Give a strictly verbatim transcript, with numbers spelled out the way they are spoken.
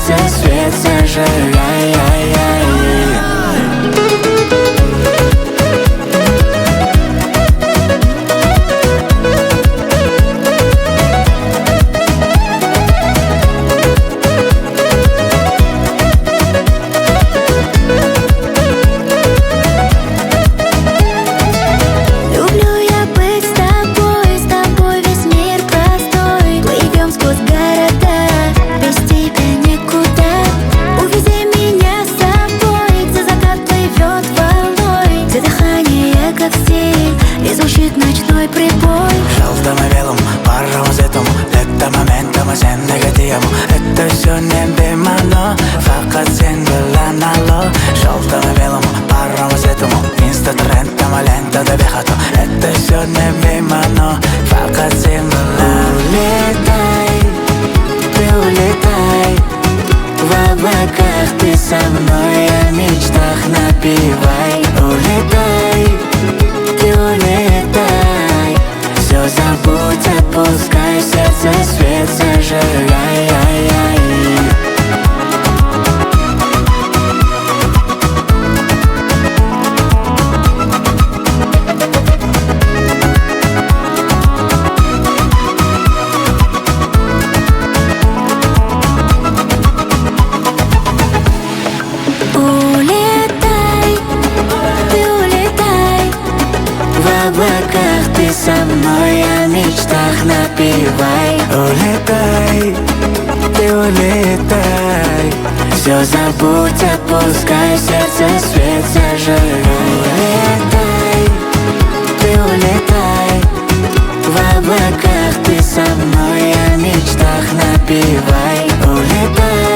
сердце свет зажигай. Ночной прибой. Желтым-белым паровозом, это моментом сендеге тиямын. Это все небемано, факат сен билан алло. Желтым-белым паровозом, инста-трендом лентада бехато. Это все небемано, факат сен билан. Улетай, ты улетай, в облаках ты со мной, о мечтах напевай. Улетай, ты улетай, все забудь, отпускай, сердце свет зажигай. В облаках ты со мной, о мечтах напевай. Улетай, ты улетай, все забудь, отпускай, сердце свет зажигай. Улетай, ты улетай, в облаках ты со мной, о мечтах напевай. Улетай.